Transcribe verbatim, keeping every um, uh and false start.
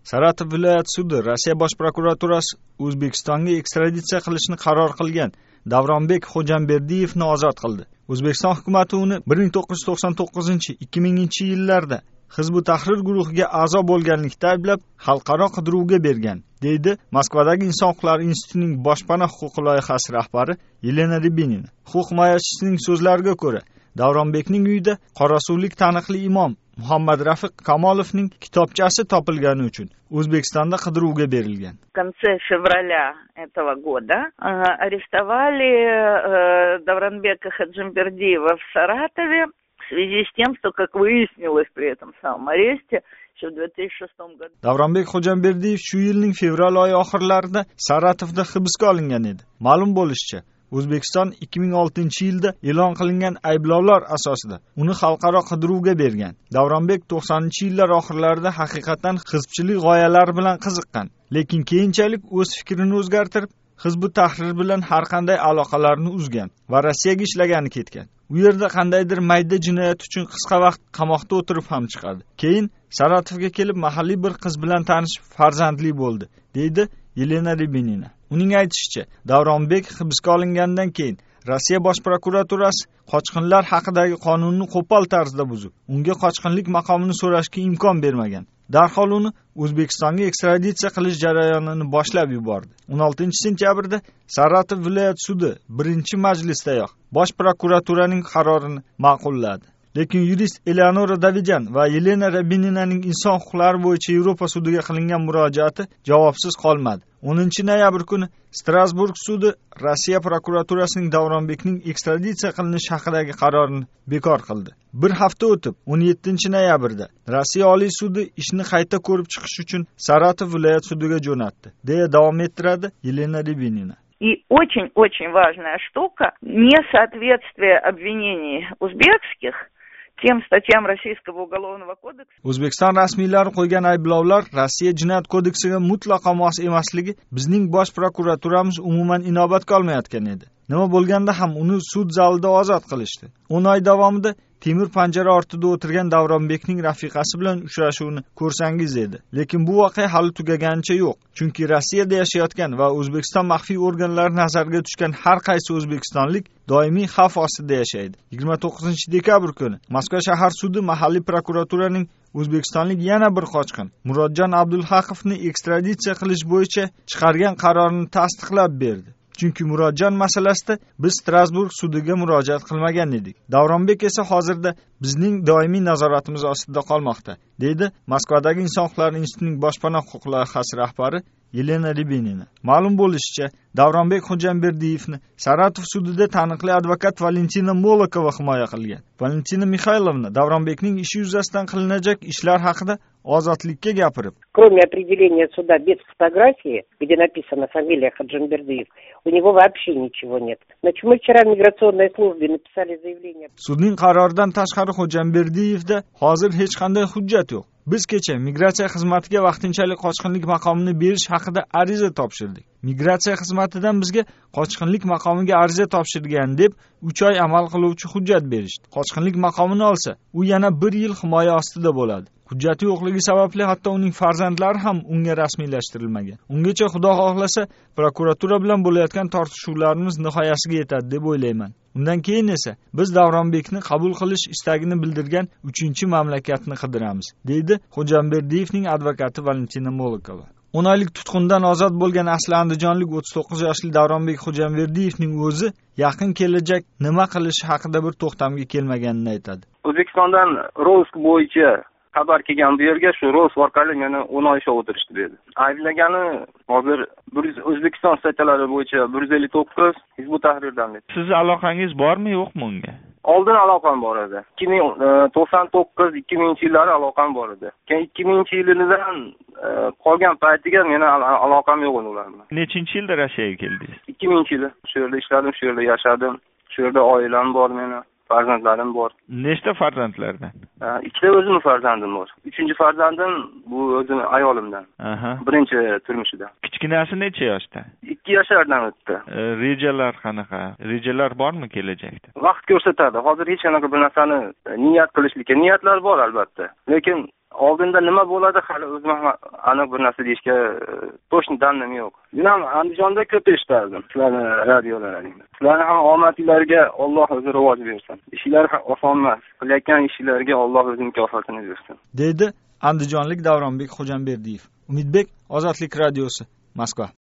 Saratov viloyat sudi Rossiya bosh prokuraturasi O'zbekistonga ekstraditsiya qilishni qaror qilgan Davronbek Xo'jamberdiyevni ozod qildi. O'zbekiston hukumatı uni bir ming to'qqiz yuz to'qson to'qqizinchi - ikki minginchi yillarda Hizb ut-Tahrir guruhiga a'zo bo'lganlikda ayblab xalqaro qidiruvga bergan, deydi Moskvadagi Inson huquqlari institutining boshpana huquq loyihasi rahbari Yelena Rybinina. Huquq himoyachisining so'zlariga ko'ra, Davronbekning uyida qorasuvlik taniqli imom Muhammad Rafiq Kamolovning kitobchasi topilgani uchun O'zbekistonda qidiruvga berilgan. В конце февраля этого года арестовали Давронбека Ходжамбердиева в Саратове в связи с тем, что, как выяснилось при этом самом аресте, еще в две тысячи шестом году. Davronbek Xo'jamberdiyev shu yilning fevral oyi oxirlarida Saratovda hibsga olingan edi. Ma'lum bo'lishicha, O'zbekiston ikki ming oltinchi yilda e'lon qilingan ayblovlar asosida uni xalqaro qidiruvga bergan. Davronbek to'qsoninchi yillar oxirlarida haqiqatan hizbchilik g'oyalari bilan qiziqqan, lekin keyinchalik o'z fikrini o'zgartirib, Hizb ut-Tahrir bilan har qanday aloqalarni uzgan va Rossiyaga ishlagani ketgan. U yerda qandaydir mayda jinoyat uchun qisqa vaqt qamoqda o'tirib ham chiqadi. Keyin Saratovga kelib mahalliy bir qiz bilan tanishib farzandli bo'ldi, deydi Yelena Rybinina. Uning aytishicha, Davronbek hibsga olingandan keyin Rossiya bosh prokuraturasi qochqinlar haqidagi qonunni qo'pol tarzda buzib, unga qochqinlik maqomini so'rashga imkon bermagan. Darhol uni O'zbekistonga ekstraditsiya qilish jarayonini boshlab yubordi. o'n oltinchi sentyabrda Saratov viloyat sudi birinchi majlisdayoq bosh prokuraturaning qarorini ma'qulladi. Lekin yurist Eleonora Davidyan va Yelena Rybininaning inson huquqlari bo'yicha Yevropa sudiga qilingan murojaati javobsiz qolmadi. o'ninchi noyabr kuni Strasburg sudi Rossiya prokuraturasining Davronbekning ekstraditsiya qilinishi haqidagi qarorini bekor qildi. Bir hafta o'tib, o'n yettinchi noyabrda Rossiya Oliy sudi ishni qayta ko'rib chiqish uchun Saratov viloyat sudiga jo'natdi, deya davom ettiradi Yelena Rybinina. И очень-очень важная штука – несоответствие обвинений узбекских tем статьям Российского уголовного кодекса. O'zbekiston rasmiylari qo'ygan ayblovlar Rossiya jinoyat kodeksiga mutlaqo mos emasligi bizning bosh prokuraturamiz umuman inobatga olmayotgan edi. Nima bo'lganda ham uni sud zalida ozod qilishdi. o'n oy davomida temir panjara ortida o'tirgan Davronbekning rafiqasi bilan uchrashuvini ko'rsangiz edi. Lekin bu voqea hali tugaganicha yo'q. Chunki Rossiyada yashayotgan va O'zbekiston maxfiy organlari nazariga tushgan har qaysi o'zbekistonlik doimiy xavf ostida yashaydi. yigirma to'qqizinchi dekabr kuni Moskva shahar sudi mahalliy prokuraturaning O'zbekistonlik yana bir qochqin Murodjon Abdulhaqovni ekstraditsiya qilish bo'yicha chiqargan qarorini tasdiqlab berdi. Chunki Murodjon masalasida biz Strasburg sudiga murojaat qilmagan edik. Davronbek esa hozirda bizning doimiy nazoratimiz ostida qolmoqda, deydi Moskvadagi Inson huquqlari institutining boshpana huquq loyihasi rahbari Yelena Rybinina. Ma'lum bo'lishicha, Davronbek Xo'jamberdiyevni Saratov sudida taniqli advokat Valentina Molokova himoya qilgan. Valentina Mixaylovna Davronbekning ishi yuzasidan qilinajak ishlar haqida ozodlikka gapirib, кроме определения суда без фотографии, где написана фамилия Ходжамбердиев, у него вообще ничего нет. Значит, мы вчера в миграционной службе написали заявление. Sudning qaroridan tashqari Xo'jamberdiyevda hozir hech qanday hujjat yo'q. Biz kecha migratsiya xizmatiga vaqtinchalik qochqinlik maqomini berish haqida ariza topshirdik. Migratsiya xizmatidan bizga qochqinlik maqomiga ariza topshirgan deb uch oy amal qiluvchi hujjat berishdi. Qochqinlik maqomini olsa, u yana bir yil himoya ostida bo'ladi. Hujjati yo'qligi sababli hatto uning farzandlari ham unga rasmiylashtirilmagan. Ungacha Xudo xohlasa prokuratura bilan bo'layotgan tortishuvlarimiz nihoyasiga yetadi deb o'ylayman. Undan keyin esa biz Davronbekni qabul qilish istagini bildirgan uchinchi mamlakatni qidiramiz, deydi Xo'jamberdiyevning advokati Valentina Molokova. o'n oylik tutqundan ozod bo'lgan asli andijonlik o'ttiz to'qqiz yoshli Davronbek Xo'jamberdiyevning o'zi yaqin kelajak nima qilishi haqida bir to'xtamga kelmaganini aytadi. O'zbekistondan Rosk bo'yicha xabar kelgan bu yerga shu Rosk orqali meni o'n oy ishlab o'tirishdi dedi. Ayblagani hozir O'zbekiston statlari bo'yicha bir yuz ellik to'qqiz Hizb ut-Tahrirdan dedi. Siz aloqangiz bormi, yo'qmi unga? Oldin aloqam bor edi. ikki ming to'qson to'qqiz ikki minginchi yillari aloqam bor edi. Keyin ikki minginchi yildan qolgan paytiga meni aloqam yo'q ular bilan. Nechinchi yilda Rossiyaga keldingiz? ikki minginchi yil. Shu yerda ishladim, shu yerda yashadim. Shu yerda oilam bor meni. Farzandlarim bor. Nechta farzandlardan? Ikkita o'zim farzandim bor. Uchinchi farzandim bu o'zim ayolimdan. Aha. Birinchi turmushidan. Kichkinasi necha yoshda? ikki yoshlardan o'tdi. E, rejalar qanaqa? Rejalar bormi kelajakda? Vaqt ko'rsatadi. Hozir hech qanaqa bir narsani niyat qilishlikka niyatlar bor albatta. Lekin oldinda nima bo'ladi hali o'zim ham aniq bir narsa deyishga точно данным yo'q. Men ham Andijonda ko'p eshitardim sizlarni radiolaringizni. Sizlarni ham omadinglarga Alloh o'zi rivoj bersin. Ishlar ham oson emas. Qilayotgan ishlarga Alloh o'zi mukofotini bersin. Dedi andijonlik Davronbek Xo'jamberdiyev. Umidbek, Ozodlik radiosi, Moskva.